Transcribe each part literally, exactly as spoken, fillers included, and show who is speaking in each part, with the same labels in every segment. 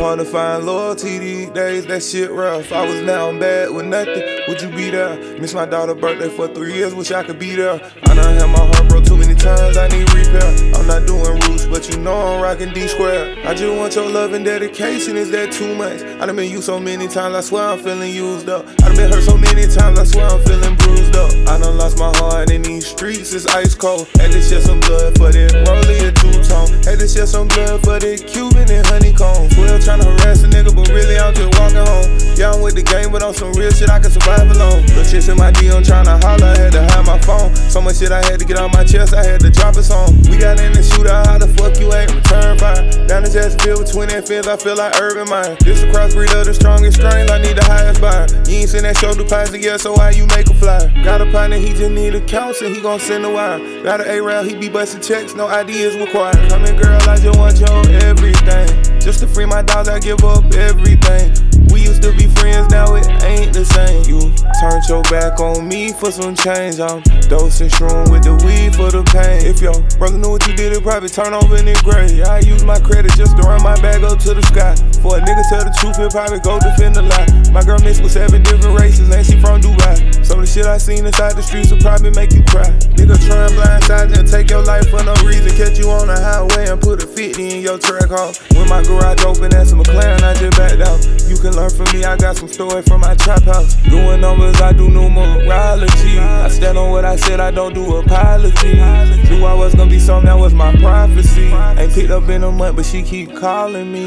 Speaker 1: hard to find loyalty these days, that shit rough. I was down bad with nothing, would you be there? Miss my daughter's birthday for three years, wish I could be there. I done had my heart broke too many times, I need repair. I'm not doing roots, but you know I'm rocking D square. I just want your love and dedication, is that too much? I done been used so many times, I swear I'm feeling used up. I done been hurt so many times, I swear I'm feeling bruised up. I done lost my heart in these streets, it's ice cold. Had to shed some blood for that Rollie and two-tone. Had to shed some blood for that Cuban and honeycomb. Well, tryna harass a nigga, but really I'm just walking home. Yeah, I'm with the game, but on some real shit I can survive alone. Little shit's in my D M tryna holler, I had to hide my phone. So much shit I had to get off my chest, I had to drop a song. We got in the shootout, how the fuck you ain't return fire? Down the Jacksonville with twenty fins, I feel like Urban Meyer. This a crossbreed of the strongest strains, I need the highest buyer. You ain't seen that show deposit yet, so why you make a flyer? Got a partner, he just need a counsel, he gon' send a wire. Got an A-Rail, he be bustin' checks, no I D is required. Come in girl, I just want your everything. Just to free my dogs, I give up everything. We used to be friends, now it ain't the same. You turned your back on me for some change. I'm dosing shroom with the weed for the pain. If your brother knew what you did, it probably turn over in the grave. I use my credit just to run my bag up to the sky. For a nigga tell the truth, he'll probably go defend the lie. My girl mixed with seven different races, and she from Dubai. Some of the shit I seen inside the streets will probably make you cry. Nigga try and blindside you and take your life for no reason. Catch you on the highway and put a fifty in your track home. When my garage open, that's a McLaren, I just backed out. You can learn from me, I got some story from my trap house. Doing numbers, I do numerology. I stand on what I said, I don't do apology. Knew I was gonna be something, that was my prophecy. Ain't picked up in a month, but she keep calling me.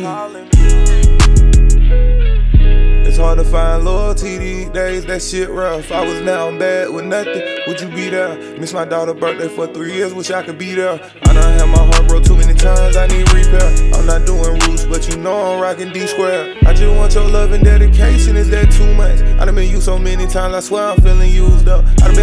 Speaker 1: It's hard to find loyalty these days, that shit rough. I was down bad with nothing, would you be there? Miss my daughter's birthday for three years, wish I could be there. I done had my heart broke too many times, I need repair. I'm not doing roots, but you know I'm rocking D square. I just want your love and dedication, is that too much? I done been used so many times, I swear I'm feeling used up. I done